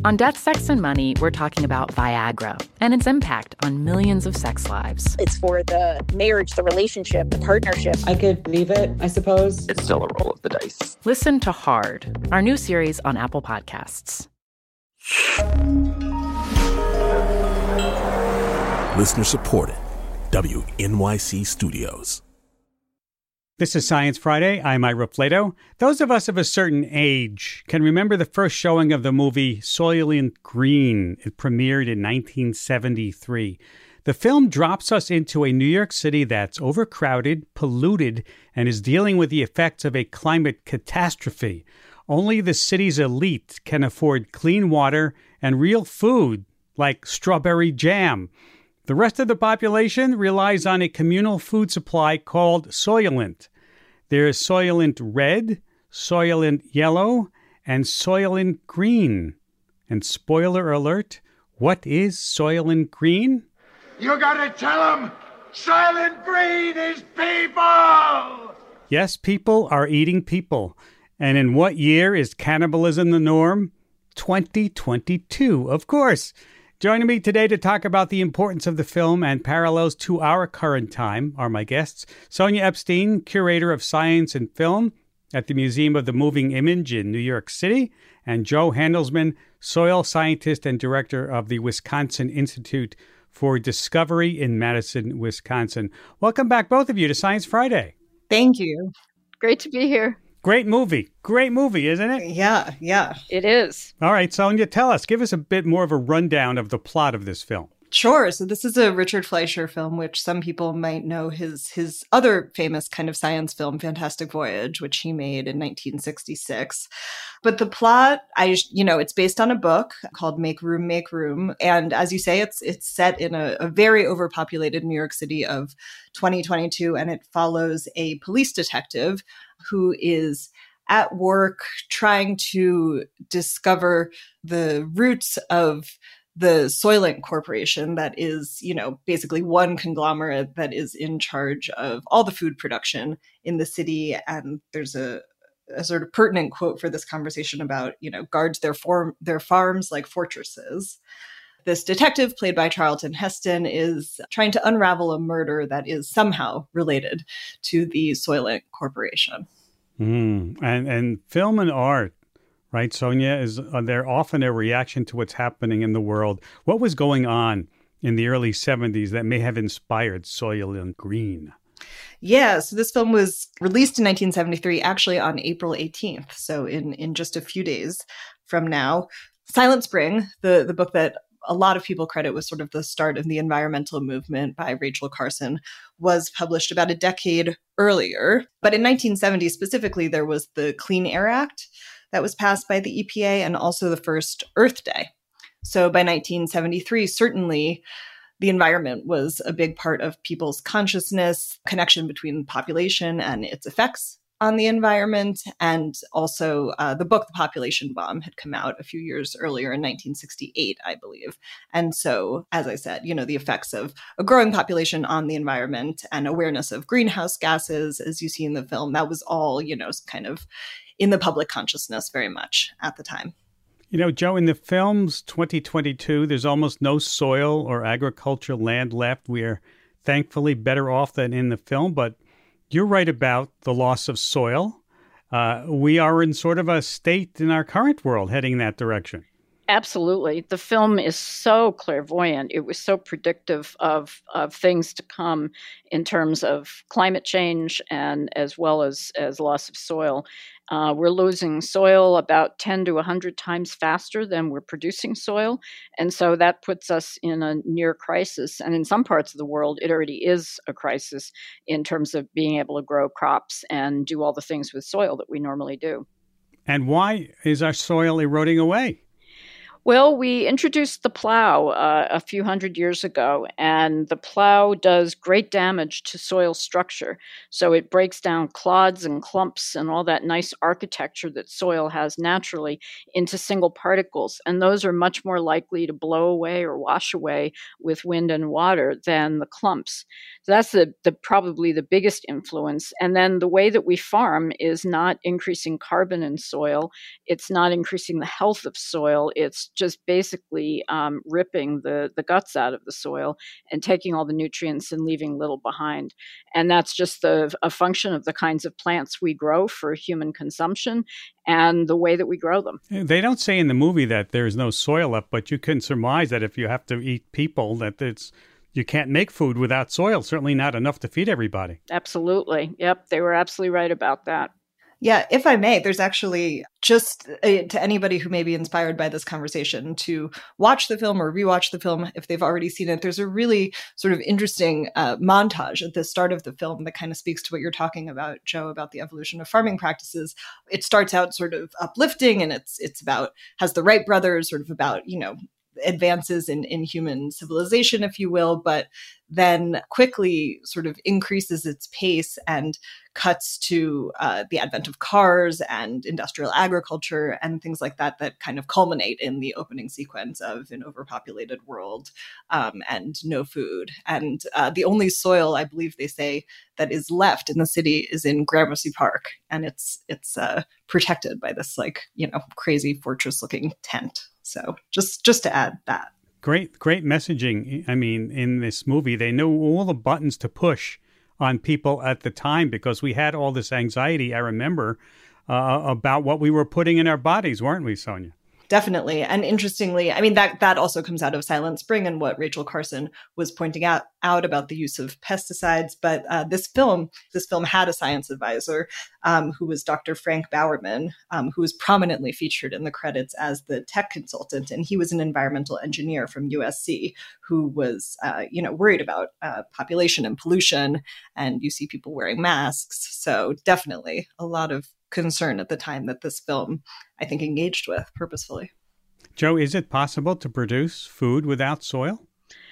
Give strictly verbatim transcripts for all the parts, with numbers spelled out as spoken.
On Death, Sex, and Money, we're talking about Viagra and its impact on millions of sex lives. It's for the marriage, the relationship, the partnership. I could leave it, I suppose. It's still a roll of the dice. Listen to Hard, our new series on Apple Podcasts. Listener supported. W N Y C Studios. This is Science Friday. I'm Ira Flato. Those of us of a certain age can remember the first showing of the movie Soylent Green. It premiered in nineteen seventy-three. The film drops us into a New York City that's overcrowded, polluted, and is dealing with the effects of a climate catastrophe. Only the city's elite can afford clean water and real food like strawberry jam. The rest of the population relies on a communal food supply called Soylent. There is Soylent Red, Soylent Yellow, and Soylent Green. And spoiler alert, what is Soylent Green? You gotta tell them Soylent Green is people! Yes, people are eating people. And in what year is cannibalism the norm? twenty twenty-two, of course. Joining me today to talk about the importance of the film and parallels to our current time are my guests, Sonia Epstein, curator of science and film at the Museum of the Moving Image in New York City, and Joe Handelsman, soil scientist and director of the Wisconsin Institute for Discovery in Madison, Wisconsin. Welcome back, both of you, to Science Friday. Thank you. Great to be here. Great movie. Great movie, isn't it? Yeah, yeah. It is. All right, Sonia, tell us. Give us a bit more of a rundown of the plot of this film. Sure. So this is a Richard Fleischer film, which some people might know his his other famous kind of science film, Fantastic Voyage, which he made in nineteen sixty-six. But the plot, I you know, it's based on a book called Make Room, Make Room. And as you say, it's it's set in a, a very overpopulated New York City of twenty twenty-two, and it follows a police detective who is at work trying to discover the roots of the Soylent Corporation that is, you know, basically one conglomerate that is in charge of all the food production in the city. And there's a, a sort of pertinent quote for this conversation about, you know, guards their form, their farms like fortresses. This detective, played by Charlton Heston, is trying to unravel a murder that is somehow related to the Soylent Corporation. Mm. And and film and art, right, Sonia, is uh, they're often a reaction to what's happening in the world. What was going on in the early seventies that may have inspired Soylent Green? Yeah, so this film was released in nineteen seventy-three, actually on April eighteenth, so in, in just a few days from now. Silent Spring, the, the book that a lot of people credit was sort of the start of the environmental movement by Rachel Carson, was published about a decade earlier. But in nineteen seventy specifically, there was the Clean Air Act that was passed by the E P A, and also the first Earth Day. So by nineteen seventy-three, certainly the environment was a big part of people's consciousness, connection between population and its effects on the environment. And also uh, the book, The Population Bomb, had come out a few years earlier in nineteen sixty-eight, I believe. And so, as I said, you know, the effects of a growing population on the environment and awareness of greenhouse gases, as you see in the film, that was all, you know, kind of in the public consciousness very much at the time. You know, Joe, in the film's twenty twenty-two, there's almost no soil or agricultural land left. We are thankfully better off than in the film, but you're right about the loss of soil. Uh, we are in sort of a state in our current world heading that direction. Absolutely. The film is so clairvoyant. It was so predictive of, of things to come in terms of climate change and as well as, as loss of soil. Uh, we're losing soil about ten to one hundred times faster than we're producing soil. And so that puts us in a near crisis. And in some parts of the world, it already is a crisis in terms of being able to grow crops and do all the things with soil that we normally do. And why is our soil eroding away? Well, we introduced the plow uh, a few hundred years ago, and the plow does great damage to soil structure. So it breaks down clods and clumps and all that nice architecture that soil has naturally into single particles. And those are much more likely to blow away or wash away with wind and water than the clumps. So that's the, the probably the biggest influence. And then the way that we farm is not increasing carbon in soil. It's not increasing the health of soil. It's just basically um, ripping the, the guts out of the soil and taking all the nutrients and leaving little behind. And that's just the, a function of the kinds of plants we grow for human consumption and the way that we grow them. They don't say in the movie that there's no soil up, but you can surmise that if you have to eat people, that it's you can't make food without soil, certainly not enough to feed everybody. Absolutely. Yep, they were absolutely right about that. Yeah, if I may, there's actually just uh, to anybody who may be inspired by this conversation to watch the film or rewatch the film if they've already seen it. There's a really sort of interesting uh, montage at the start of the film that kind of speaks to what you're talking about, Joe, about the evolution of farming practices. It starts out sort of uplifting, and it's it's about has the Wright brothers, sort of about, you know, advances in, in human civilization, if you will, but then quickly sort of increases its pace and cuts to uh, the advent of cars and industrial agriculture and things like that, that kind of culminate in the opening sequence of an overpopulated world um, and no food. And uh, the only soil, I believe they say, that is left in the city is in Gramercy Park. And it's, it's uh, protected by this, like, you know, crazy fortress looking tent. So just just to add that. Great, great messaging. I mean, in this movie, they knew all the buttons to push on people at the time because we had all this anxiety, I remember, uh, about what we were putting in our bodies, weren't we, Sonia? Definitely. And interestingly, I mean, that that also comes out of Silent Spring and what Rachel Carson was pointing out, out about the use of pesticides. But uh, this film, this film had a science advisor um, who was Doctor Frank Bowerman, um, who was prominently featured in the credits as the tech consultant. And he was an environmental engineer from U S C who was, uh, you know, worried about uh, population and pollution. And you see people wearing masks. So definitely a lot of concern at the time that this film, I think, engaged with purposefully. Joe, is it possible to produce food without soil?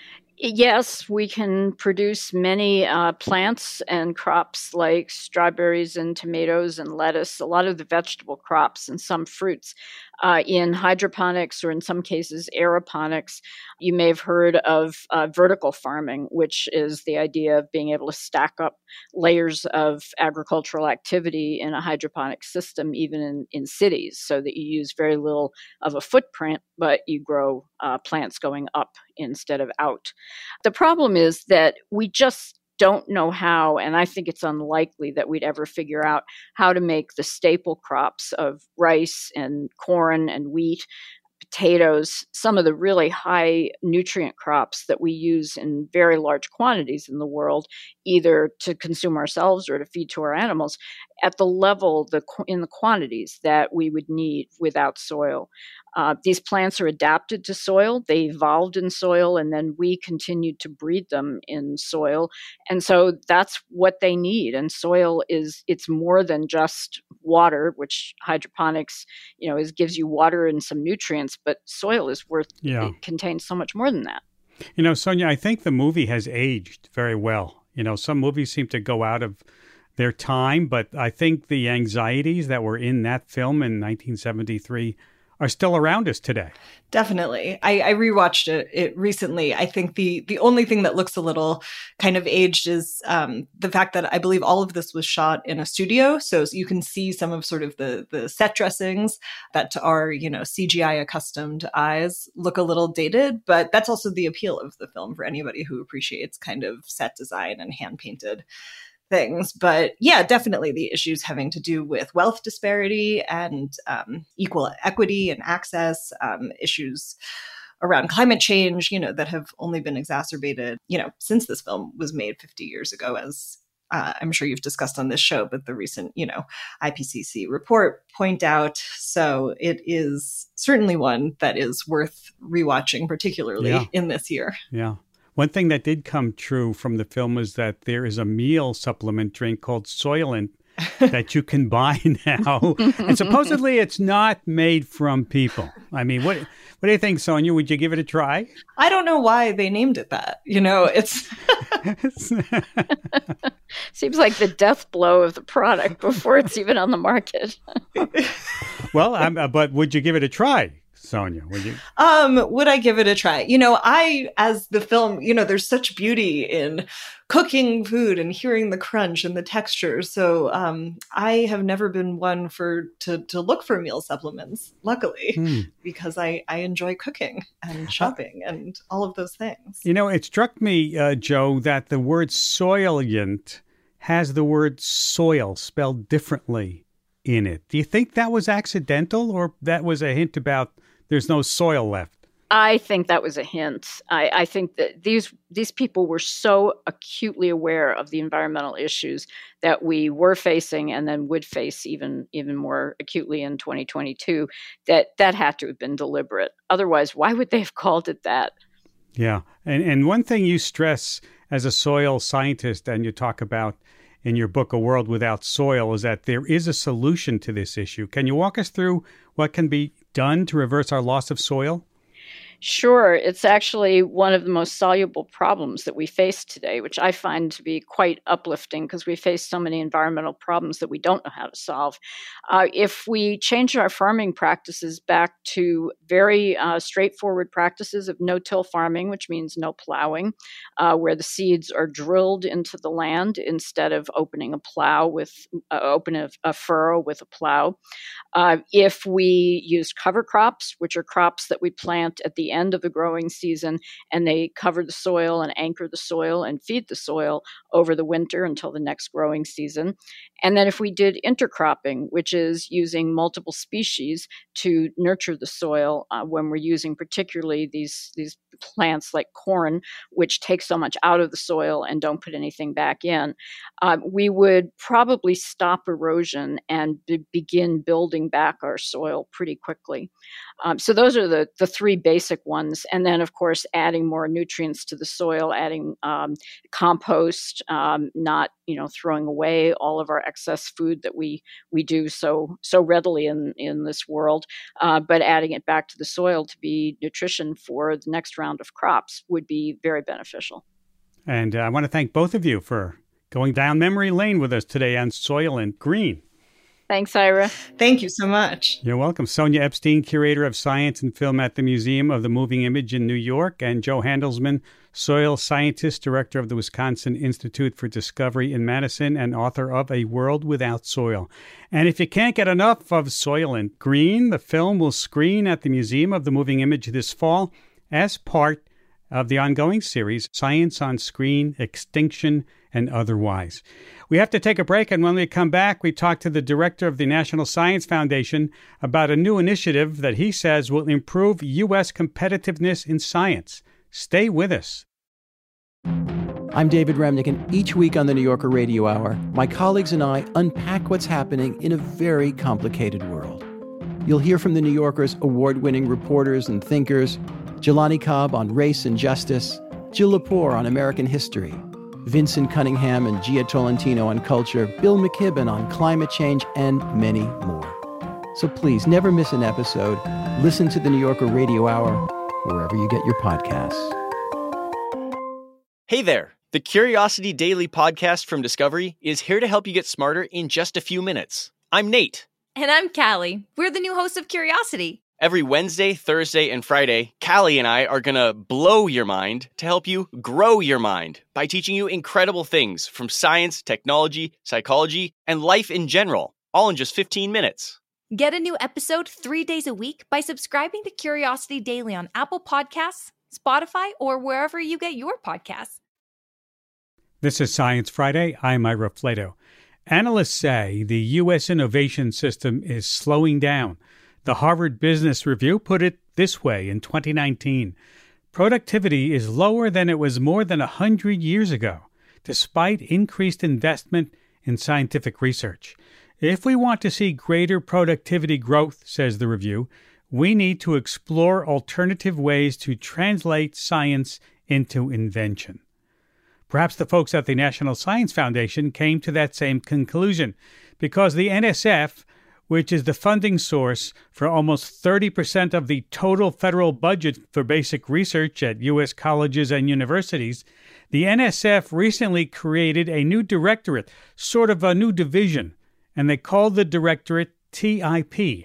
Yes, we can produce many uh, plants and crops like strawberries and tomatoes and lettuce, a lot of the vegetable crops and some fruits uh, in hydroponics or in some cases aeroponics. You may have heard of uh, vertical farming, which is the idea of being able to stack up layers of agricultural activity in a hydroponic system, even in, in cities, so that you use very little of a footprint, but you grow uh, plants going up instead of out. The problem is that we just don't know how, and I think it's unlikely that we'd ever figure out how to make the staple crops of rice and corn and wheat, potatoes, some of the really high nutrient crops that we use in very large quantities in the world, either to consume ourselves or to feed to our animals, at the level, the in the quantities that we would need without soil. Uh, these plants are adapted to soil. They evolved in soil, and then we continued to breed them in soil. And so that's what they need. And soil is, it's more than just water, which hydroponics, you know, is gives you water and some nutrients, but soil is worth, yeah. It contains so much more than that. You know, Sonia, I think the movie has aged very well. You know, some movies seem to go out of their time, but I think the anxieties that were in that film in nineteen seventy-three are still around us today. Definitely. I, I rewatched it, it recently. I think the the only thing that looks a little kind of aged is um, the fact that I believe all of this was shot in a studio. So you can see some of sort of the, the set dressings that to our, you know, C G I accustomed eyes look a little dated, but that's also the appeal of the film for anybody who appreciates kind of set design and hand painted things. But yeah, definitely the issues having to do with wealth disparity and um, equal equity and access, um, issues around climate change, you know, that have only been exacerbated, you know, since this film was made fifty years ago, as uh, I'm sure you've discussed on this show, but the recent, you know, I P C C report point out. So it is certainly one that is worth rewatching, particularly yeah. in this year. Yeah. One thing that did come true from the film is that there is a meal supplement drink called Soylent that you can buy now. And supposedly it's not made from people. I mean, what what do you think, Sonia? Would you give it a try? I don't know why they named it that. You know, it's... Seems like the death blow of the product before it's even on the market. Well, um, uh, but would you give it a try? Sonia, would you? Um, would I give it a try? You know, I, as the film, you know, there's such beauty in cooking food and hearing the crunch and the texture. So um, I have never been one for to to look for meal supplements, luckily, hmm. because I, I enjoy cooking and shopping uh, and all of those things. You know, it struck me, uh, Joe, that the word soylent has the word soil spelled differently in it. Do you think that was accidental, or that was a hint about there's no soil left? I think that was a hint. I, I think that these these people were so acutely aware of the environmental issues that we were facing and then would face even even more acutely in twenty twenty-two, that that had to have been deliberate. Otherwise, why would they have called it that? Yeah. And, and one thing you stress as a soil scientist, and you talk about in your book, A World Without Soil, is that there is a solution to this issue. Can you walk us through what can be done to reverse our loss of soil? Sure. It's actually one of the most soluble problems that we face today, which I find to be quite uplifting because we face so many environmental problems that we don't know how to solve. Uh, if we change our farming practices back to very uh, straightforward practices of no-till farming, which means no plowing, uh, where the seeds are drilled into the land instead of opening a plow with uh, open a, a furrow with a plow. Uh, if we use cover crops, which are crops that we plant at the end of the growing season, and they cover the soil and anchor the soil and feed the soil over the winter until the next growing season. And then if we did intercropping, which is using multiple species to nurture the soil uh, when we're using particularly these, these plants like corn, which take so much out of the soil and don't put anything back in, uh, we would probably stop erosion and be- begin building back our soil pretty quickly. Um, so those are the, the three basic ones. And then, of course, adding more nutrients to the soil, adding um, compost, um, not you know throwing away all of our excess food that we we do so so readily in, in this world, uh, but adding it back to the soil to be nutrition for the next round of crops would be very beneficial. And uh, I want to thank both of you for going down memory lane with us today on Soylent Green. Thanks, Ira. Thank you so much. You're welcome. Sonia Epstein, Curator of Science and Film at the Museum of the Moving Image in New York, and Joe Handelsman, Soil Scientist, Director of the Wisconsin Institute for Discovery in Madison, and author of A World Without Soil. And if you can't get enough of Soylent Green, the film will screen at the Museum of the Moving Image this fall as part of the ongoing series, Science on Screen, Extinction and Otherwise. We have to take a break, and when we come back, we talk to the director of the National Science Foundation about a new initiative that he says will improve U S competitiveness in science. Stay with us. I'm David Remnick, and each week on the New Yorker Radio Hour, my colleagues and I unpack what's happening in a very complicated world. You'll hear from the New Yorker's award-winning reporters and thinkers, Jelani Cobb on race and justice, Jill Lepore on American history, Vincent Cunningham and Gia Tolentino on culture, Bill McKibben on climate change, and many more. So please, never miss an episode. Listen to the New Yorker Radio Hour wherever you get your podcasts. Hey there! The Curiosity Daily podcast from Discovery is here to help you get smarter in just a few minutes. I'm Nate. And I'm Callie. We're the new hosts of Curiosity. Every Wednesday, Thursday, and Friday, Callie and I are going to blow your mind to help you grow your mind by teaching you incredible things from science, technology, psychology, and life in general, all in just fifteen minutes. Get a new episode three days a week by subscribing to Curiosity Daily on Apple Podcasts, Spotify, or wherever you get your podcasts. This is Science Friday. I'm Ira Flato. Analysts say the U S innovation system is slowing down. The Harvard Business Review put it this way in twenty nineteen. Productivity is lower than it was more than one hundred years ago, despite increased investment in scientific research. If we want to see greater productivity growth, says the review, we need to explore alternative ways to translate science into invention. Perhaps the folks at the National Science Foundation came to that same conclusion, because the N S F, which is the funding source for almost thirty percent of the total federal budget for basic research at U S colleges and universities, the N S F recently created a new directorate, sort of a new division, and they called the directorate T I P,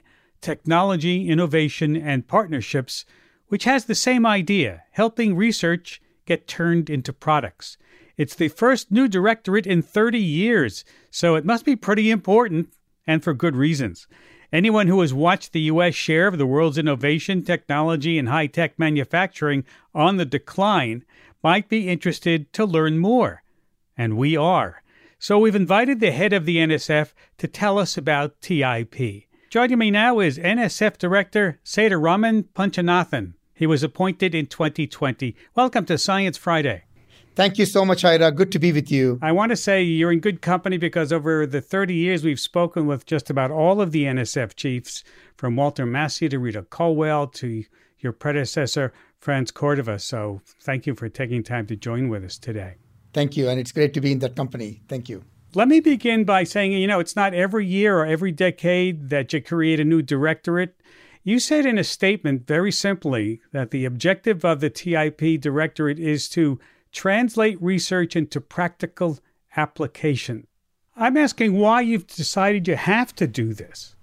Technology, Innovation, and Partnerships, which has the same idea, helping research get turned into products. It's the first new directorate in thirty years, so it must be pretty important, and for good reasons. Anyone who has watched the U S share of the world's innovation, technology, and high-tech manufacturing on the decline might be interested to learn more. And we are. So we've invited the head of the N S F to tell us about T I P. Joining me now is N S F Director Sethuraman Punchanathan. He was appointed in twenty twenty. Welcome to Science Friday. Thank you so much, Ira. Good to be with you. I want to say you're in good company because over the thirty years we've spoken with just about all of the N S F chiefs, from Walter Massey to Rita Colwell to your predecessor, Franz Cordova. So thank you for taking time to join with us today. Thank you, and it's great to be in that company. Thank you. Let me begin by saying, you know, it's not every year or every decade that you create a new directorate. You said in a statement very simply that the objective of the T I P directorate is to translate research into practical application. I'm asking why you've decided you have to do this.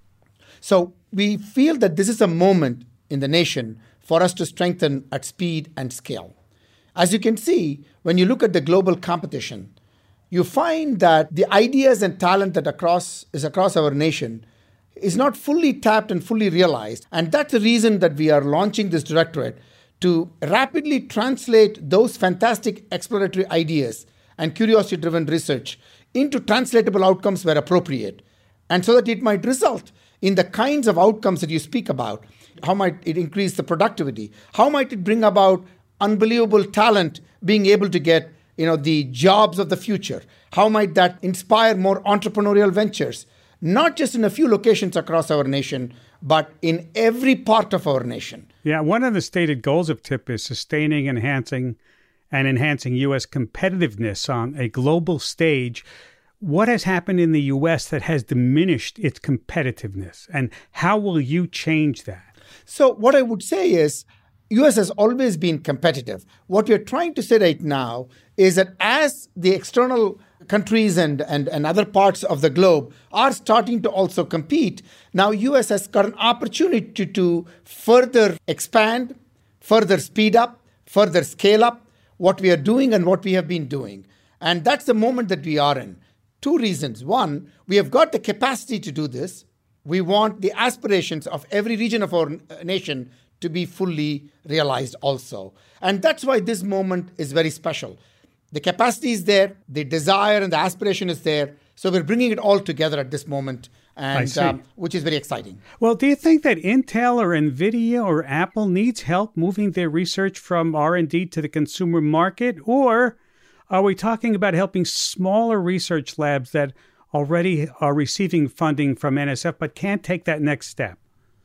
So we feel that this is a moment in the nation for us to strengthen at speed and scale. As you can see, when you look at the global competition, you find that the ideas and talent that across is across our nation is not fully tapped and fully realized. And that's the reason that we are launching this directorate, to rapidly translate those fantastic exploratory ideas and curiosity-driven research into translatable outcomes where appropriate, and so that it might result in the kinds of outcomes that you speak about. How might it increase the productivity? How might it bring about unbelievable talent being able to get, you know, the jobs of the future? How might that inspire more entrepreneurial ventures, not just in a few locations across our nation, but in every part of our nation? Yeah, one of the stated goals of T I P is sustaining, enhancing, and enhancing U S competitiveness on a global stage. What has happened in the U S that has diminished its competitiveness, and how will you change that? So what I would say is, U S has always been competitive. What we're trying to say right now is that as the external countries and, and, and other parts of the globe are starting to also compete, now U S has got an opportunity to, to further expand, further speed up, further scale up what we are doing and what we have been doing. And that's the moment that we are in. Two reasons. One, we have got the capacity to do this. We want the aspirations of every region of our nation to be fully realized also. And that's why this moment is very special. The capacity is there, the desire and the aspiration is there. So we're bringing it all together at this moment, and um, which is very exciting. Well, do you think that Intel or NVIDIA or Apple needs help moving their research from R and D to the consumer market? Or are we talking about helping smaller research labs that already are receiving funding from N S F but can't take that next step?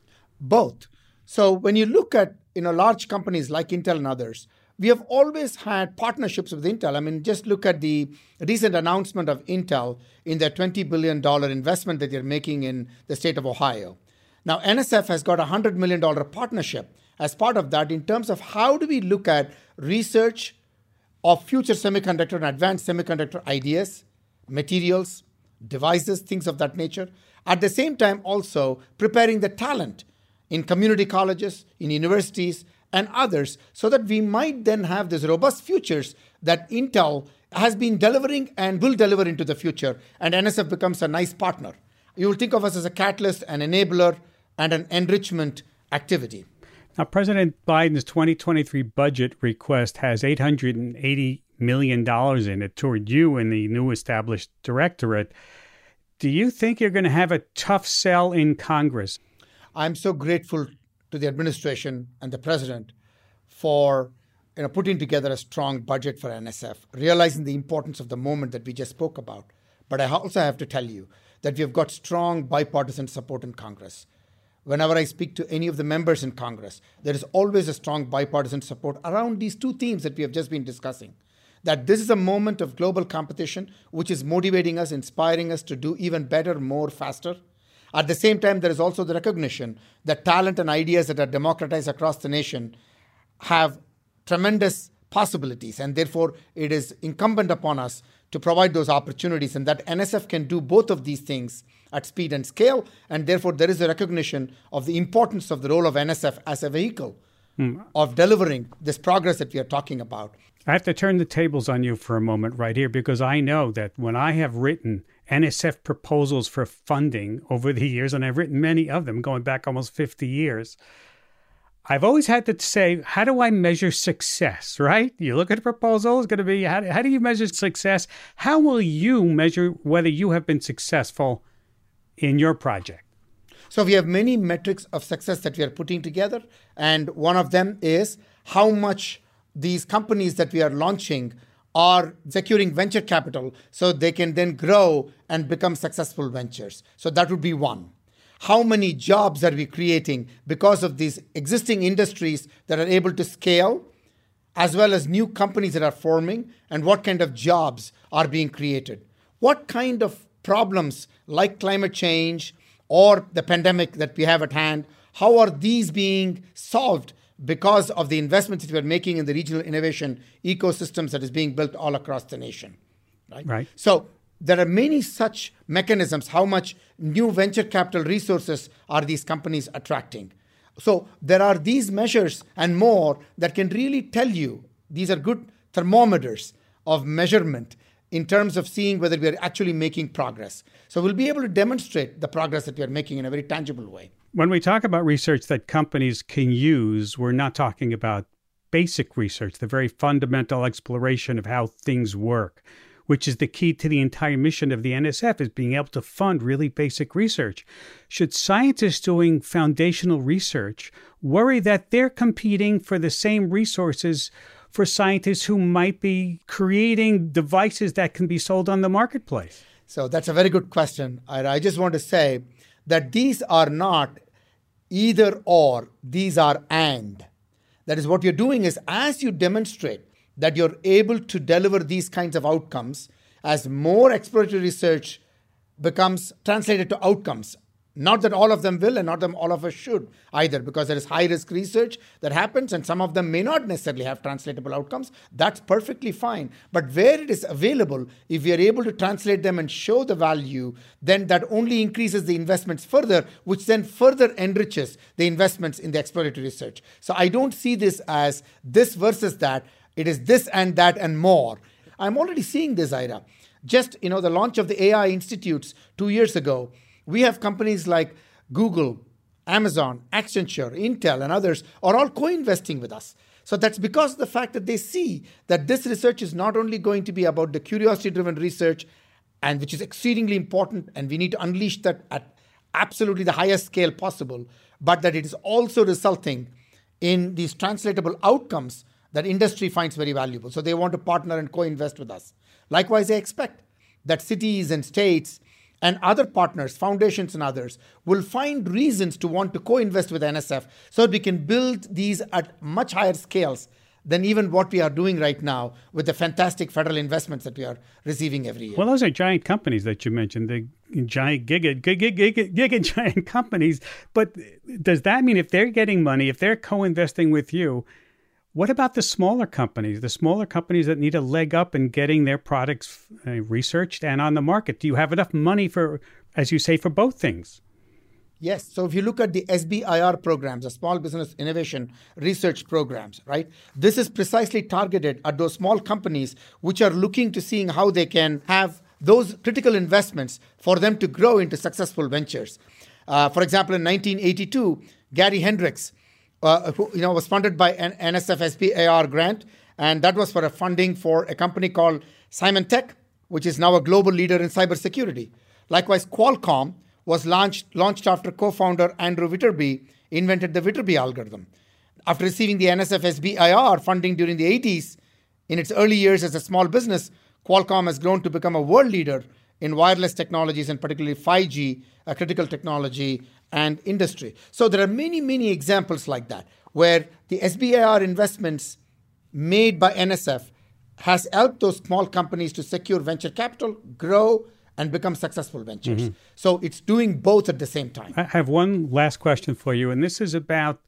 Both. So when you look at, you know, large companies like Intel and others, we have always had partnerships with Intel. I mean, just look at the recent announcement of Intel in their twenty billion dollars investment that they're making in the state of Ohio. Now, N S F has got a one hundred million dollars partnership as part of that in terms of how do we look at research of future semiconductor and advanced semiconductor ideas, materials, devices, things of that nature. At the same time, also preparing the talent in community colleges, in universities, and others, so that we might then have these robust futures that Intel has been delivering and will deliver into the future, and N S F becomes a nice partner. You will think of us as a catalyst, an enabler, and an enrichment activity. Now, President Biden's twenty twenty-three budget request has eight hundred eighty million dollars in it toward you and the new established directorate. Do you think you're going to have a tough sell in Congress? I'm so grateful to the administration and the president for, you know, putting together a strong budget for N S F, realizing the importance of the moment that we just spoke about. But I also have to tell you that we have got strong bipartisan support in Congress. Whenever I speak to any of the members in Congress, there is always a strong bipartisan support around these two themes that we have just been discussing. That this is a moment of global competition, which is motivating us, inspiring us to do even better, more, faster. At the same time, there is also the recognition that talent and ideas that are democratized across the nation have tremendous possibilities, and therefore it is incumbent upon us to provide those opportunities, and that N S F can do both of these things at speed and scale. And therefore, there is a recognition of the importance of the role of N S F as a vehicle hmm. of delivering this progress that we are talking about. I have to turn the tables on you for a moment right here, because I know that when I have written N S F proposals for funding over the years, and I've written many of them going back almost fifty years, I've always had to say, how do I measure success, right? You look at a proposal, it's going to be, how, how do you measure success? How will you measure whether you have been successful in your project? So we have many metrics of success that we are putting together. And one of them is how much these companies that we are launching are securing venture capital so they can then grow and become successful ventures. So that would be one. How many jobs are we creating because of these existing industries that are able to scale, as well as new companies that are forming, and what kind of jobs are being created? What kind of problems like climate change or the pandemic that we have at hand, how are these being solved because of the investments that we're making in the regional innovation ecosystems that is being built all across the nation? Right. Right. So there are many such mechanisms. How much new venture capital resources are these companies attracting? So there are these measures and more that can really tell you, these are good thermometers of measurement in terms of seeing whether we are actually making progress. So we'll be able to demonstrate the progress that we are making in a very tangible way. When we talk about research that companies can use, we're not talking about basic research, the very fundamental exploration of how things work, which is the key to the entire mission of the N S F, is being able to fund really basic research. Should scientists doing foundational research worry that they're competing for the same resources for scientists who might be creating devices that can be sold on the marketplace? So that's a very good question. I, I just want to say that these are not either or, these are and. That is, what you're doing is, as you demonstrate that you're able to deliver these kinds of outcomes, as more exploratory research becomes translated to outcomes. Not that all of them will, and not that all of us should either, because there is high-risk research that happens, and some of them may not necessarily have translatable outcomes. That's perfectly fine. But where it is available, if we are able to translate them and show the value, then that only increases the investments further, which then further enriches the investments in the exploratory research. So I don't see this as this versus that. It is this and that and more. I'm already seeing this, Ira. Just, you know, the launch of the A I institutes two years ago, we have companies like Google, Amazon, Accenture, Intel, and others are all co-investing with us. So that's because of the fact that they see that this research is not only going to be about the curiosity-driven research, and which is exceedingly important, and we need to unleash that at absolutely the highest scale possible, but that it is also resulting in these translatable outcomes that industry finds very valuable. So they want to partner and co-invest with us. Likewise, they expect that cities and states and other partners, foundations and others, will find reasons to want to co-invest with N S F so that we can build these at much higher scales than even what we are doing right now with the fantastic federal investments that we are receiving every year. Well, those are giant companies that you mentioned, the giant giga, giga, giga, giga giant companies. But does that mean if they're getting money, if they're co-investing with you, what about the smaller companies, the smaller companies that need a leg up in getting their products uh, researched and on the market? Do you have enough money for, as you say, for both things? Yes. So if you look at the S B I R programs, the Small Business Innovation Research Programs, right? This is precisely targeted at those small companies which are looking to seeing how they can have those critical investments for them to grow into successful ventures. Uh, for example, in nineteen eighty-two, Gary Hendricks, Uh, who, you know, was funded by an N S F S B I R grant, and that was for a funding for a company called Symantec, which is now a global leader in cybersecurity. Likewise, Qualcomm was launched launched after co-founder Andrew Witterby invented the Witterby algorithm. After receiving the N S F S B I R funding during the eighties, in its early years as a small business, Qualcomm has grown to become a world leader in wireless technologies, and particularly five G, a critical technology, and industry. So there are many, many examples like that, where the S B I R investments made by N S F has helped those small companies to secure venture capital, grow, and become successful ventures. Mm-hmm. So it's doing both at the same time. I have one last question for you, and this is about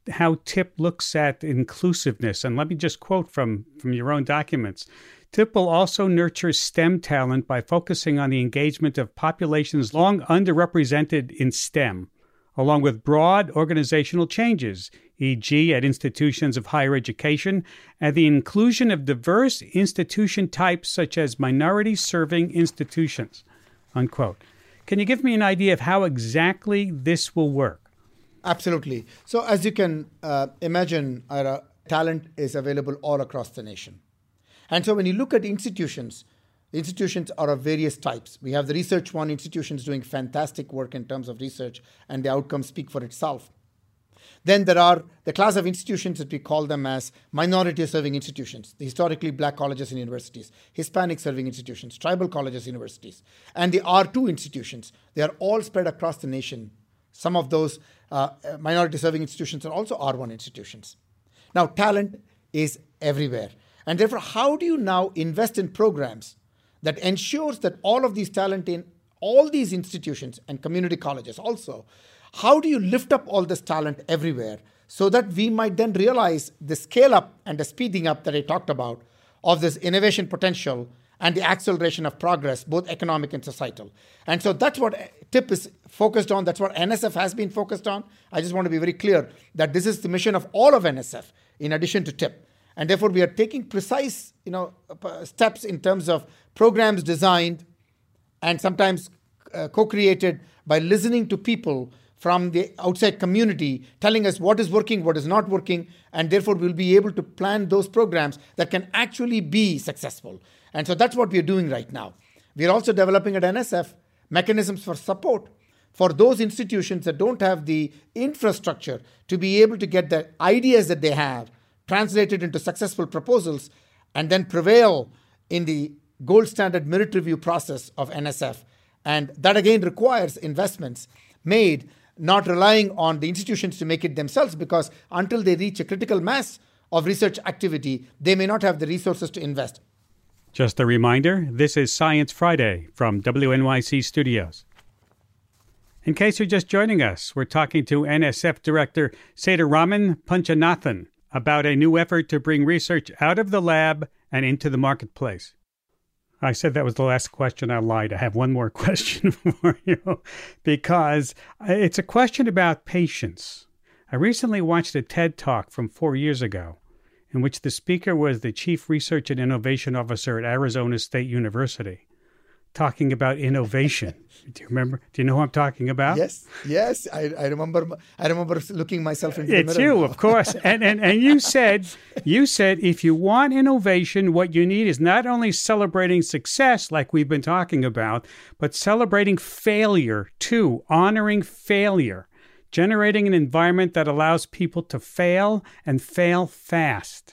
how TIP looks at inclusiveness. And let me just quote from, from your own documents. TIP will also nurture STEM talent by focusing on the engagement of populations long underrepresented in STEM, along with broad organizational changes, for example at institutions of higher education, and the inclusion of diverse institution types such as minority-serving institutions, unquote. Can you give me an idea of how exactly this will work? Absolutely. So as you can uh, imagine, Ira, talent is available all across the nation. And so when you look at institutions, institutions are of various types. We have the Research One institutions doing fantastic work in terms of research, and the outcomes speak for itself. Then there are the class of institutions that we call them as minority-serving institutions, the historically black colleges and universities, Hispanic-serving institutions, tribal colleges and universities, and the R two institutions. They are all spread across the nation. Some of those uh, minority-serving institutions are also R one institutions. Now, talent is everywhere. And therefore, how do you now invest in programs that ensures that all of these talent in all these institutions and community colleges also, how do you lift up all this talent everywhere so that we might then realize the scale up and the speeding up that I talked about of this innovation potential and the acceleration of progress, both economic and societal. And so that's what TIP is focused on. That's what N S F has been focused on. I just want to be very clear that this is the mission of all of N S F in addition to TIP. And therefore, we are taking precise, you know, steps in terms of programs designed and sometimes uh, co-created by listening to people from the outside community, telling us what is working, what is not working, and therefore we'll be able to plan those programs that can actually be successful. And so that's what we're doing right now. We're also developing at N S F mechanisms for support for those institutions that don't have the infrastructure to be able to get the ideas that they have translated into successful proposals, and then prevail in the gold standard merit review process of N S F. And that again requires investments made, not relying on the institutions to make it themselves, because until they reach a critical mass of research activity, they may not have the resources to invest. Just a reminder, this is Science Friday from W N Y C Studios. In case you're just joining us, we're talking to N S F Director Sethuraman Punchanathan about a new effort to bring research out of the lab and into the marketplace. I said that was the last question. I lied. I have one more question for you, because it's a question about patience. I recently watched a TED Talk from four years ago in which the speaker was the Chief Research and Innovation Officer at Arizona State University, talking about innovation. Do you remember? Do you know who I'm talking about? Yes, yes. I, I remember. I remember looking myself into it's the mirror. It's you, of course. And, and and you said you said if you want innovation, what you need is not only celebrating success, like we've been talking about, but celebrating failure too, honoring failure, generating an environment that allows people to fail and fail fast.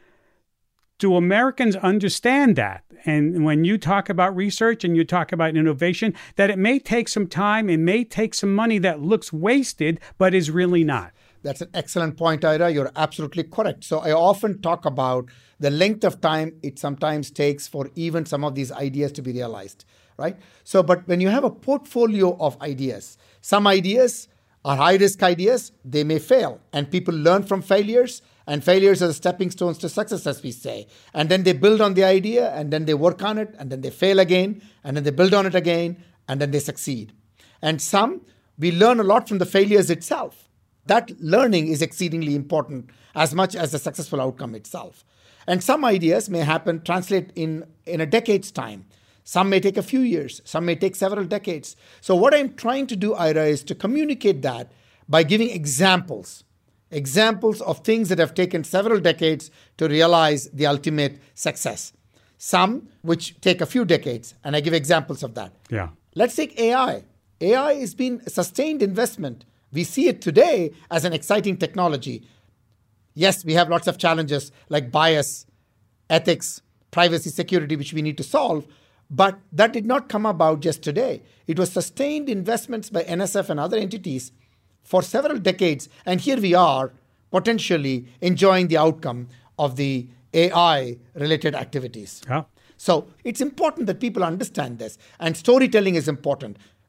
Do Americans understand that? And when you talk about research and you talk about innovation, that it may take some time, it may take some money that looks wasted, but is really not. That's an excellent point, Ira. You're absolutely correct. So I often talk about the length of time it sometimes takes for even some of these ideas to be realized, right? So, but when you have a portfolio of ideas, some ideas are high-risk ideas, they may fail, and people learn from failures. And failures are the stepping stones to success, as we say. And then they build on the idea, and then they work on it, and then they fail again, and then they build on it again, and then they succeed. And some, we learn a lot from the failures itself. That learning is exceedingly important as much as the successful outcome itself. And some ideas may happen, translate in, in a decade's time. Some may take a few years. Some may take several decades. So what I'm trying to do, Ira, is to communicate that by giving examples. Examples of things that have taken several decades to realize the ultimate success. Some which take a few decades, and I give examples of that. Yeah. Let's take A I. A I has been a sustained investment. We see it today as an exciting technology. Yes, we have lots of challenges like bias, ethics, privacy, security, which we need to solve. But that did not come about just today. It was sustained investments by N S F and other entities for several decades, and here we are potentially enjoying the outcome of the A I-related activities. Yeah. So it's important that people understand this, and storytelling is important.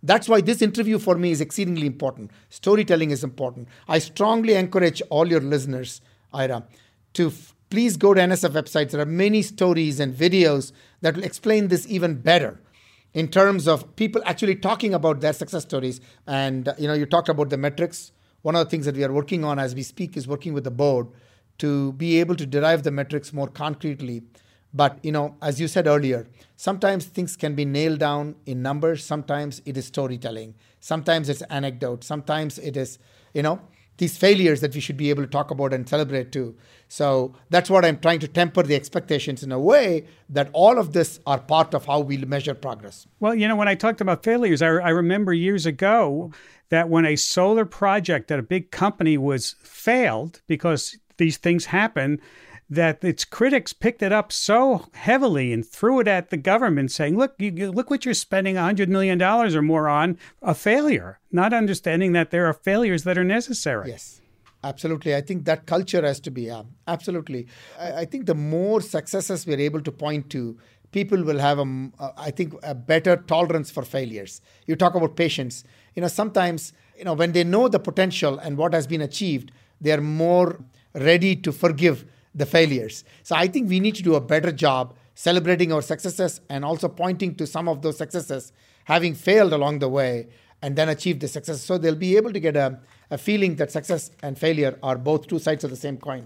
That's why this interview for me is exceedingly important. Storytelling is important. I strongly encourage all your listeners, Ira, to f- please go to N S F websites. There are many stories and videos that will explain this even better in terms of people actually talking about their success stories. And, uh, you know, you talked about the metrics. One of the things that we are working on as we speak is working with the board to be able to derive the metrics more concretely. But, you know, as you said earlier, sometimes things can be nailed down in numbers. Sometimes it is storytelling. Sometimes it's anecdote. Sometimes it is, you know, these failures that we should be able to talk about and celebrate too. So that's what I'm trying to temper the expectations in a way that all of this are part of how we measure progress. Well, you know, when I talked about failures, I, I remember years ago that when a solar project at a big company was failed, because these things happen, that its critics picked it up so heavily and threw it at the government saying, look, you, look what you're spending one hundred million dollars or more on, a failure, not understanding that there are failures that are necessary. Yes, absolutely. I think that culture has to be, uh, absolutely. I, I think the more successes we're able to point to, people will have, a, uh, I think, a better tolerance for failures. You talk about patience. You know, sometimes, you know, when they know the potential and what has been achieved, they're more ready to forgive the failures. So I think we need to do a better job celebrating our successes and also pointing to some of those successes having failed along the way and then achieve the success. So they'll be able to get a, a feeling that success and failure are both two sides of the same coin.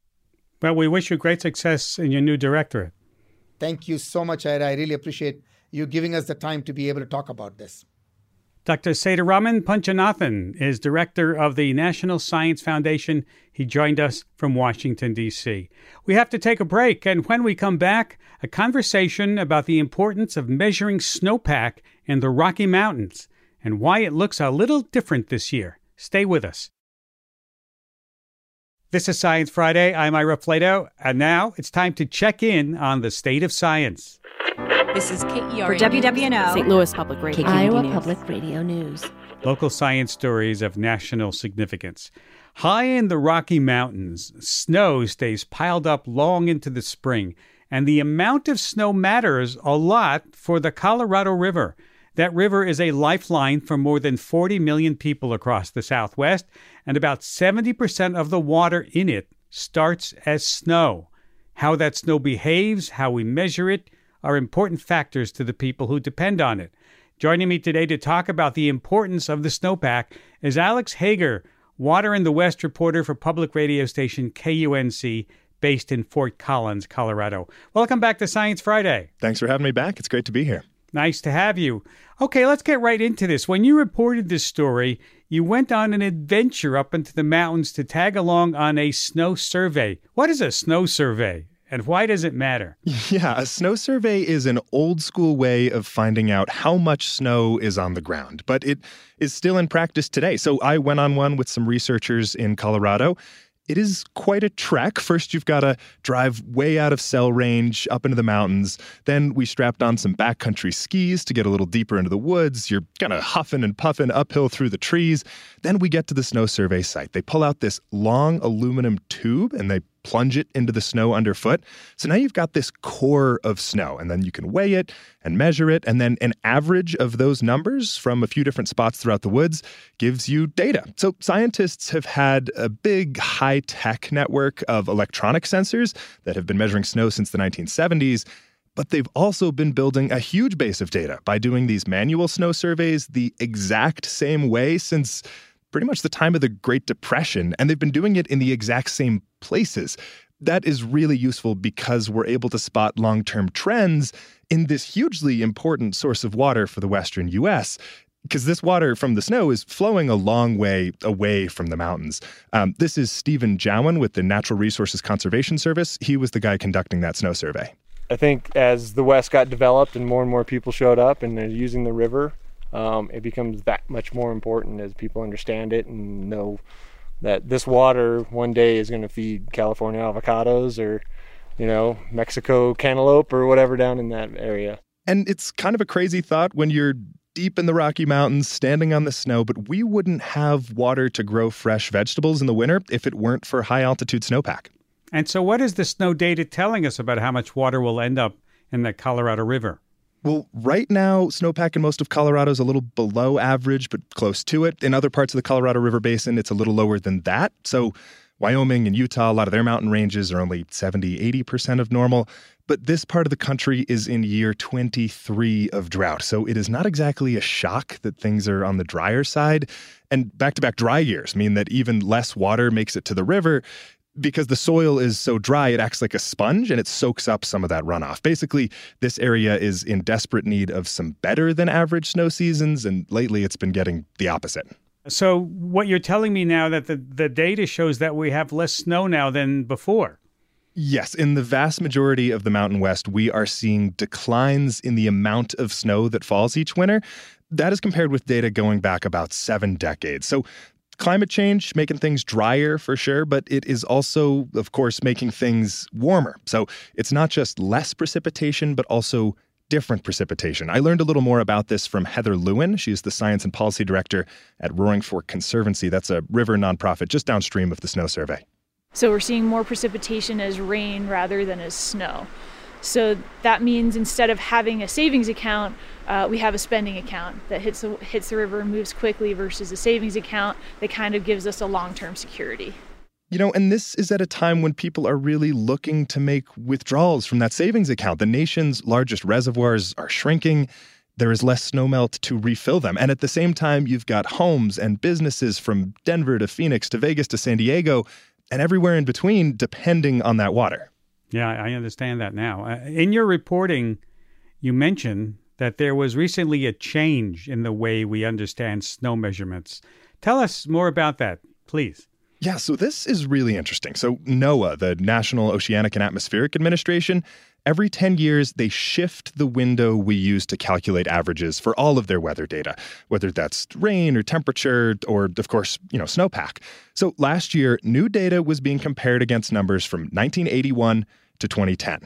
Well, we wish you great success in your new directorate. Thank you so much, Ira. I really appreciate you giving us the time to be able to talk about this. Doctor Sethuraman Punchanathan is director of the National Science Foundation. He joined us from Washington, D C. We have to take a break, and when we come back, a conversation about the importance of measuring snowpack in the Rocky Mountains and why it looks a little different this year. Stay with us. This is Science Friday. I'm Ira Flato, and now it's time to check in on the state of science. This is K E R For W W N O, Saint Louis Public Radio, Iowa News. Public Radio News. Local science stories of national significance. High in the Rocky Mountains, snow stays piled up long into the spring, and the amount of snow matters a lot for the Colorado River. That river is a lifeline for more than forty million people across the Southwest, and about seventy percent of the water in it starts as snow. How that snow behaves, how we measure it, are important factors to the people who depend on it. Joining me today to talk about the importance of the snowpack is Alex Hager, Water in the West reporter for public radio station K U N C, based in Fort Collins, Colorado. Welcome back to Science Friday. Thanks for having me back. It's great to be here. Nice to have you. Okay, let's get right into this. When you reported this story, you went on an adventure up into the mountains to tag along on a snow survey. What is a snow survey? And why does it matter? Yeah, a snow survey is an old school way of finding out how much snow is on the ground, but it is still in practice today. So I went on one with some researchers in Colorado. It is quite a trek. First, you've got to drive way out of cell range up into the mountains. Then we strapped on some backcountry skis to get a little deeper into the woods. You're kind of huffing and puffing uphill through the trees. Then we get to the snow survey site. They pull out this long aluminum tube and they plunge it into the snow underfoot. So now you've got this core of snow, and then you can weigh it and measure it, and then an average of those numbers from a few different spots throughout the woods gives you data. So scientists have had a big high-tech network of electronic sensors that have been measuring snow since the nineteen seventies, but they've also been building a huge base of data by doing these manual snow surveys the exact same way since pretty much the time of the Great Depression, and they've been doing it in the exact same places. That is really useful because we're able to spot long-term trends in this hugely important source of water for the western U S, because this water from the snow is flowing a long way away from the mountains. Um, this is Stephen Jowan with the Natural Resources Conservation Service. He was the guy conducting that snow survey. I think as the West got developed and more and more people showed up and they're using the river, Um, it becomes that much more important as people understand it and know that this water one day is going to feed California avocados or, you know, Mexico cantaloupe or whatever down in that area. And it's kind of a crazy thought when you're deep in the Rocky Mountains, standing on the snow, but we wouldn't have water to grow fresh vegetables in the winter if it weren't for high-altitude snowpack. And so what is the snow data telling us about how much water will end up in the Colorado River? Well, right now, snowpack in most of Colorado is a little below average, but close to it. In other parts of the Colorado River Basin, it's a little lower than that. So Wyoming and Utah, a lot of their mountain ranges are only seventy, eighty percent of normal. But this part of the country is in year twenty-three of drought. So it is not exactly a shock that things are on the drier side. And back-to-back dry years mean that even less water makes it to the river. Because the soil is so dry, it acts like a sponge and it soaks up some of that runoff. Basically, this area is in desperate need of some better than average snow seasons, and lately it's been getting the opposite. So what you're telling me now that the, the data shows that we have less snow now than before? Yes, in the vast majority of the Mountain West, we are seeing declines in the amount of snow that falls each winter. That is compared with data going back about seven decades. So climate change, making things drier for sure, but it is also, of course, making things warmer. So it's not just less precipitation, but also different precipitation. I learned a little more about this from Heather Lewin. She's the Science and Policy Director at Roaring Fork Conservancy. That's a river nonprofit just downstream of the Snow Survey. So we're seeing more precipitation as rain rather than as snow. So that means instead of having a savings account, uh, we have a spending account that hits the, hits the river and moves quickly versus a savings account that kind of gives us a long-term security. You know, and this is at a time when people are really looking to make withdrawals from that savings account. The nation's largest reservoirs are shrinking. There is less snowmelt to refill them. And at the same time, you've got homes and businesses from Denver to Phoenix to Vegas to San Diego and everywhere in between depending on that water. Yeah, I understand that now. Uh, in your reporting, you mentioned that there was recently a change in the way we understand snow measurements. Tell us more about that, please. Yeah, so this is really interesting. So NOAA, the National Oceanic and Atmospheric Administration, every ten years, they shift the window we use to calculate averages for all of their weather data, whether that's rain or temperature or, of course, you know, snowpack. So last year, new data was being compared against numbers from nineteen eighty-one to twenty ten.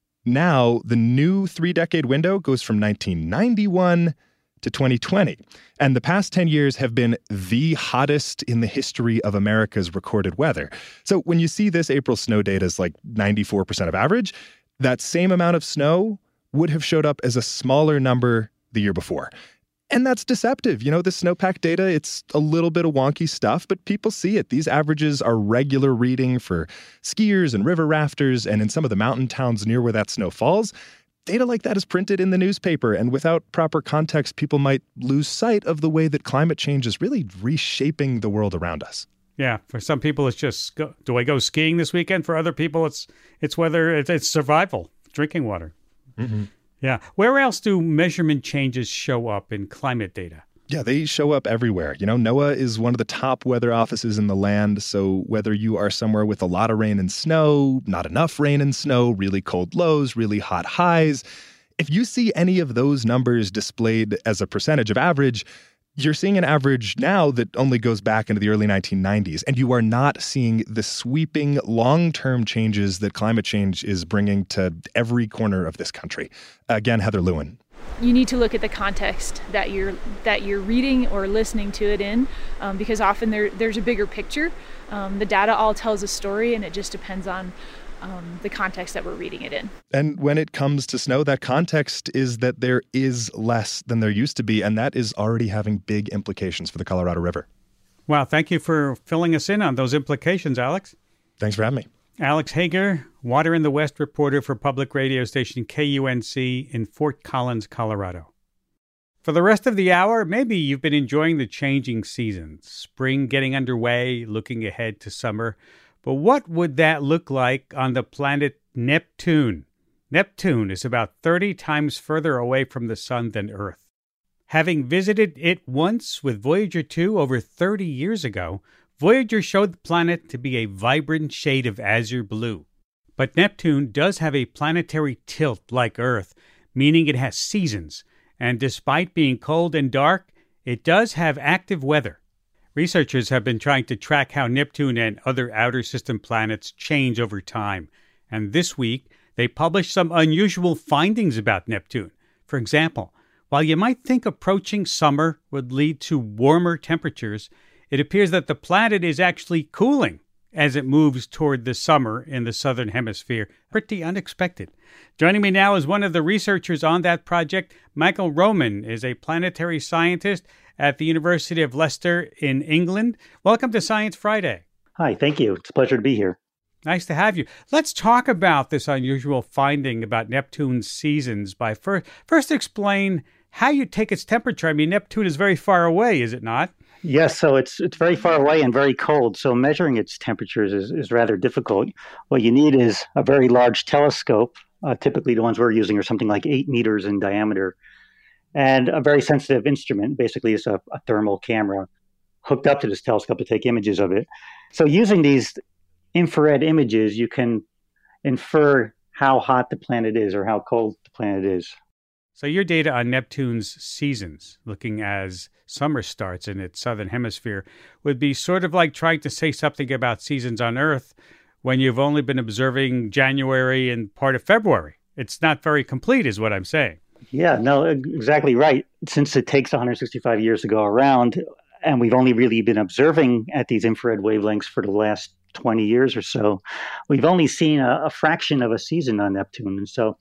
Now, the new three-decade window goes from nineteen ninety-one to twenty twenty. And the past ten years have been the hottest in the history of America's recorded weather. So when you see this April snow data is like ninety-four percent of average, that same amount of snow would have showed up as a smaller number the year before. And that's deceptive. You know, the snowpack data, it's a little bit of wonky stuff, but people see it. These averages are regular reading for skiers and river rafters, and in some of the mountain towns near where that snow falls, data like that is printed in the newspaper, and without proper context, people might lose sight of the way that climate change is really reshaping the world around us. Yeah, for some people, it's just, go, do I go skiing this weekend? For other people, it's it's whether it's, it's survival, drinking water. Mm-hmm. Yeah. Where else do measurement changes show up in climate data? Yeah, they show up everywhere. You know, NOAA is one of the top weather offices in the land. So whether you are somewhere with a lot of rain and snow, not enough rain and snow, really cold lows, really hot highs, if you see any of those numbers displayed as a percentage of average, you're seeing an average now that only goes back into the early nineteen nineties. And you are not seeing the sweeping long-term changes that climate change is bringing to every corner of this country. Again, Heather Lewin. You need to look at the context that you're that you're reading or listening to it in, um, because often there there's a bigger picture. Um, the data all tells a story, and it just depends on um, the context that we're reading it in. And when it comes to snow, that context is that there is less than there used to be, and that is already having big implications for the Colorado River. Wow, thank you for filling us in on those implications, Alex. Thanks for having me. Alex Hager, Water in the West reporter for public radio station K U N C in Fort Collins, Colorado. For the rest of the hour, maybe you've been enjoying the changing seasons, spring getting underway, looking ahead to summer. But what would that look like on the planet Neptune? Neptune is about thirty times further away from the sun than Earth. Having visited it once with Voyager two over thirty years ago, Voyager showed the planet to be a vibrant shade of azure blue. But Neptune does have a planetary tilt like Earth, meaning it has seasons, and despite being cold and dark, it does have active weather. Researchers have been trying to track how Neptune and other outer system planets change over time, and this week they published some unusual findings about Neptune. For example, while you might think approaching summer would lead to warmer temperatures, it appears that the planet is actually cooling. as it moves toward the summer in the southern hemisphere. Pretty unexpected. Joining me now is one of the researchers on that project. Michael Roman is a planetary scientist at the University of Leicester in England. Welcome to Science Friday. Hi, thank you. It's a pleasure to be here. Nice to have you. Let's talk about this unusual finding about Neptune's seasons by first, first explain how you take its temperature. I mean, Neptune is very far away, is it not? Yes, so it's it's very far away and very cold, so measuring its temperatures is, is rather difficult. What you need is a very large telescope. Uh, typically the ones we're using are something like eight meters in diameter, and a very sensitive instrument. Basically, it's a, a thermal camera hooked up to this telescope to take images of it. So using these infrared images, you can infer how hot the planet is or how cold the planet is. So your data on Neptune's seasons, looking as summer starts in its southern hemisphere, would be sort of like trying to say something about seasons on Earth when you've only been observing January and part of February. It's not very complete, is what I'm saying. Yeah, no, exactly right. Since it takes one hundred sixty-five years to go around, and we've only really been observing at these infrared wavelengths for the last twenty years or so, we've only seen a, a fraction of a season on Neptune. And so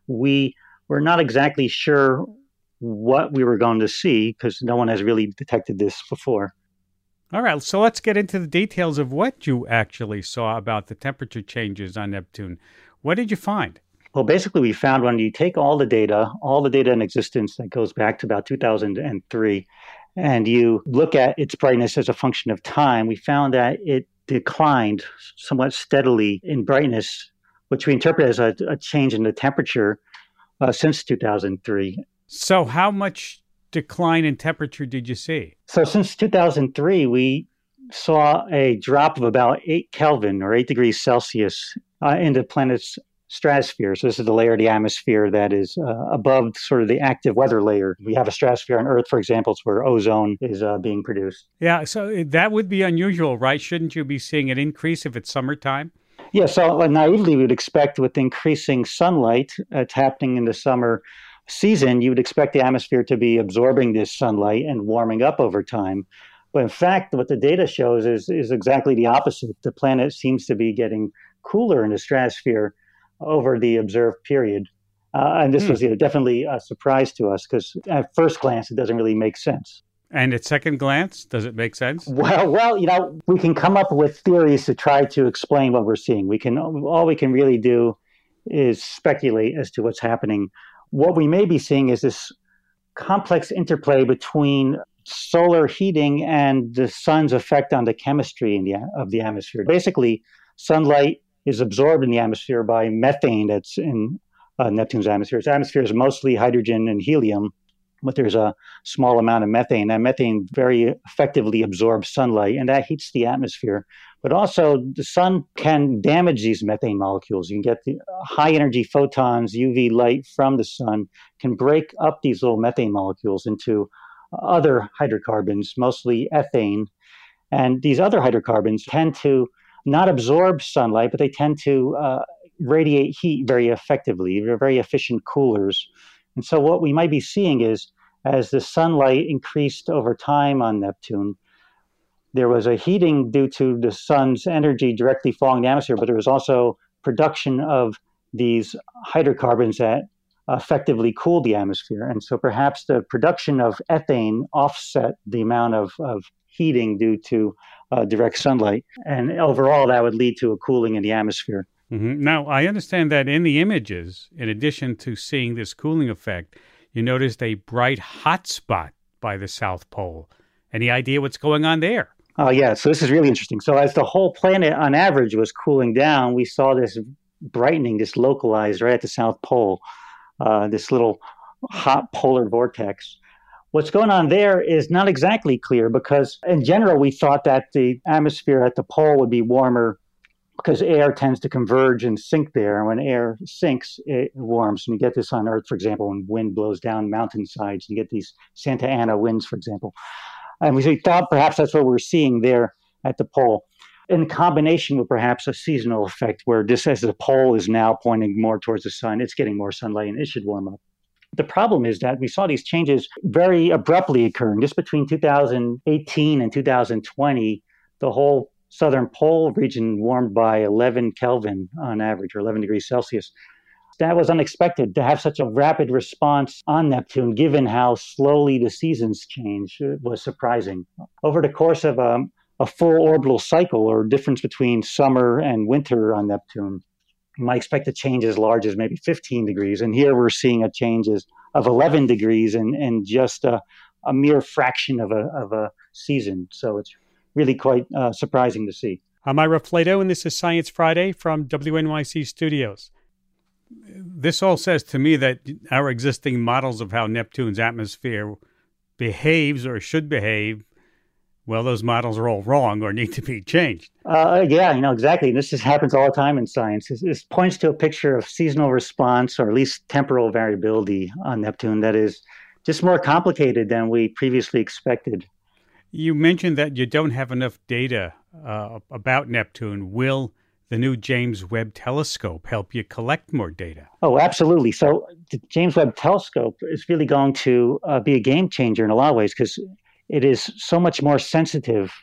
we we're not exactly sure what we were going to see because no one has really detected this before. All right, so let's get into the details of what you actually saw about the temperature changes on Neptune. What did you find? Well, basically, we found when you take all the data, all the data in existence that goes back to about two thousand three, and you look at its brightness as a function of time, we found that it declined somewhat steadily in brightness, which we interpret as a, a change in the temperature uh, since two thousand three. So how much decline in temperature did you see? So since two thousand three, we saw a drop of about eight Kelvin or eight degrees Celsius uh, in the planet's stratosphere. So this is the layer of the atmosphere that is uh, above sort of the active weather layer. We have a stratosphere on Earth, for example, it's where ozone is uh, being produced. Yeah, so that would be unusual, right? Shouldn't you be seeing an increase if it's summertime? Yeah, so uh, naively we would expect with increasing sunlight, uh, it's happening in the summer season, you would expect the atmosphere to be absorbing this sunlight and warming up over time. But in fact, what the data shows is, is exactly the opposite. The planet seems to be getting cooler in the stratosphere over the observed period. Uh, and this hmm. was you know, definitely a surprise to us because at first glance, it doesn't really make sense. And at second glance, does it make sense? Well, well, you know, we can come up with theories to try to explain what we're seeing. We can all we can really do is speculate as to what's happening. What we may be seeing is this complex interplay between solar heating and the sun's effect on the chemistry in the, of the atmosphere. Basically, sunlight is absorbed in the atmosphere by methane that's in uh, Neptune's atmosphere. Its atmosphere is mostly hydrogen and helium, but there's a small amount of methane. That methane very effectively absorbs sunlight, and that heats the atmosphere. But also, the sun can damage these methane molecules. You can get the high-energy photons, U V light from the sun, can break up these little methane molecules into other hydrocarbons, mostly ethane. And these other hydrocarbons tend to not absorb sunlight, but they tend to uh, radiate heat very effectively. They're very efficient coolers. And so what we might be seeing is, as the sunlight increased over time on Neptune, there was a heating due to the sun's energy directly falling in the atmosphere, but there was also production of these hydrocarbons that effectively cooled the atmosphere. And so perhaps the production of ethane offset the amount of, of heating due to uh, direct sunlight. And overall, that would lead to a cooling in the atmosphere. Mm-hmm. Now, I understand that in the images, in addition to seeing this cooling effect, you noticed a bright hot spot by the South Pole. Any idea what's going on there? Oh, yeah. So this is really interesting. So as the whole planet on average was cooling down, we saw this brightening, this localized right at the South Pole, uh, this little hot polar vortex. What's going on there is not exactly clear because in general, we thought that the atmosphere at the pole would be warmer because air tends to converge and sink there. And when air sinks, it warms. And you get this on Earth, for example, when wind blows down mountainsides. You get these Santa Ana winds, for example. And we thought perhaps that's what we're seeing there at the pole, in combination with perhaps a seasonal effect where just as the pole is now pointing more towards the sun, it's getting more sunlight and it should warm up. The problem is that we saw these changes very abruptly occurring. Just between two thousand eighteen and two thousand twenty, the whole southern pole region warmed by eleven Kelvin on average, or eleven degrees Celsius. That was unexpected to have such a rapid response on Neptune, given how slowly the seasons change. It was surprising. Over the course of a, a full orbital cycle, or difference between summer and winter on Neptune, you might expect a change as large as maybe fifteen degrees. And here we're seeing a change of eleven degrees in, in just a, a mere fraction of a, of a season. So it's really quite uh, surprising to see. I'm Ira Flato, and this is Science Friday from W N Y C Studios. This all says to me that our existing models of how Neptune's atmosphere behaves or should behave, well, those models are all wrong or need to be changed. Uh, yeah, you know, exactly. This is, happens all the time in science. This, this points to a picture of seasonal response, or at least temporal variability on Neptune, that is just more complicated than we previously expected. You mentioned that you don't have enough data uh, about Neptune. Will the new James Webb Telescope help you collect more data? Oh, absolutely. So the James Webb Telescope is really going to uh, be a game changer in a lot of ways, because it is so much more sensitive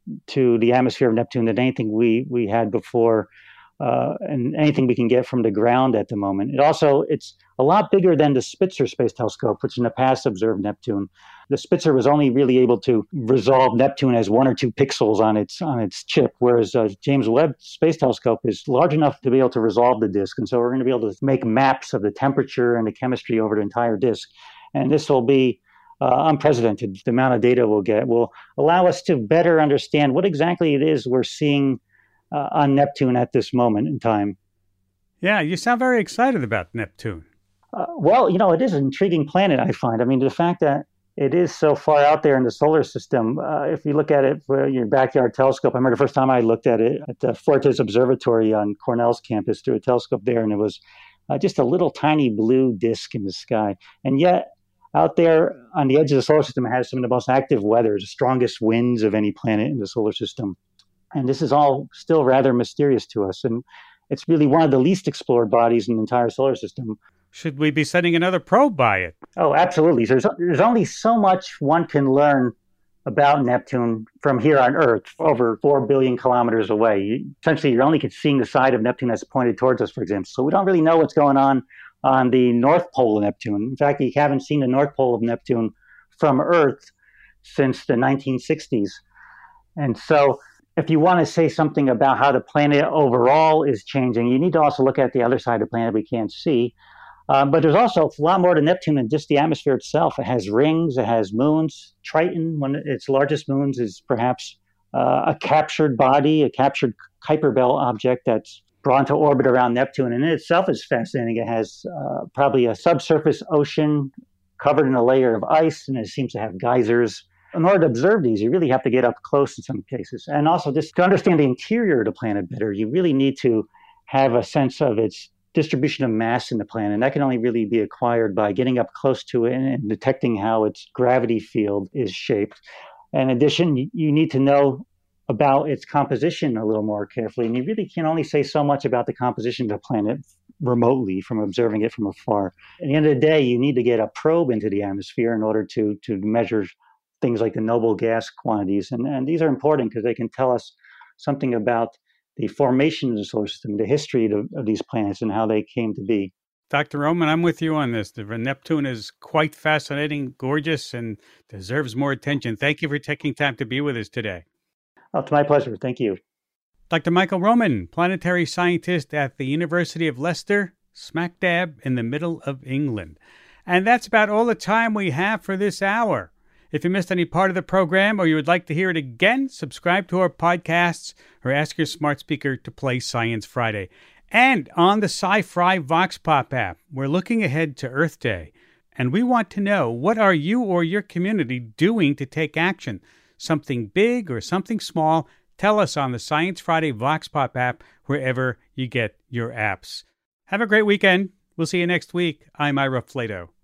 to the atmosphere of Neptune than anything we, we had before, uh, and anything we can get from the ground at the moment. It also, it's a lot bigger than the Spitzer Space Telescope, which in the past observed Neptune. The Spitzer was only really able to resolve Neptune as one or two pixels on its on its chip, whereas uh, James Webb Space Telescope is large enough to be able to resolve the disk. And so we're going to be able to make maps of the temperature and the chemistry over the entire disk. And this will be uh, unprecedented. The amount of data we'll get will allow us to better understand what exactly it is we're seeing uh, on Neptune at this moment in time. Yeah, you sound very excited about Neptune. Uh, well, you know, it is an intriguing planet, I find. I mean, the fact that it is so far out there in the solar system. Uh, if you look at it with your backyard telescope, I remember the first time I looked at it at the Fortes Observatory on Cornell's campus through a telescope there, and it was uh, just a little tiny blue disk in the sky. And yet, out there on the edge of the solar system, it has some of the most active weather, the strongest winds of any planet in the solar system. And this is all still rather mysterious to us. And it's really one of the least explored bodies in the entire solar system. Should we be sending another probe by it? Oh, absolutely. There's there's only so much one can learn about Neptune from here on Earth, over four billion kilometers away. You, essentially, you're only seeing the side of Neptune that's pointed towards us, for example. So we don't really know what's going on on the North Pole of Neptune. In fact, you haven't seen the North Pole of Neptune from Earth since the nineteen sixties. And so if you want to say something about how the planet overall is changing, you need to also look at the other side of the planet we can't see. Um, but there's also a lot more to Neptune than just the atmosphere itself. It has rings, it has moons. Triton, one of its largest moons, is perhaps uh, a captured body, a captured Kuiper Belt object that's brought into orbit around Neptune. And in itself is fascinating. It has uh, probably a subsurface ocean covered in a layer of ice, and it seems to have geysers. In order to observe these, you really have to get up close in some cases. And also, just to understand the interior of the planet better, you really need to have a sense of its distribution of mass in the planet. And that can only really be acquired by getting up close to it and, and detecting how its gravity field is shaped. In addition, you, you need to know about its composition a little more carefully. And you really can only say so much about the composition of the planet remotely from observing it from afar. At the end of the day, you need to get a probe into the atmosphere in order to, to measure things like the noble gas quantities. And, and these are important because they can tell us something about the formation of the solar system, the history of, of these planets, and how they came to be. Doctor Roman, I'm with you on this. The Neptune is quite fascinating, gorgeous, and deserves more attention. Thank you for taking time to be with us today. Oh, it's my pleasure. Thank you. Doctor Michael Roman, planetary scientist at the University of Leicester, smack dab in the middle of England. And that's about all the time we have for this hour. If you missed any part of the program or you would like to hear it again, subscribe to our podcasts or ask your smart speaker to play Science Friday. And on the Sci-Fi Vox Pop app, we're looking ahead to Earth Day. And we want to know, what are you or your community doing to take action? Something big or something small? Tell us on the Science Friday Vox Pop app, wherever you get your apps. Have a great weekend. We'll see you next week. I'm Ira Flato.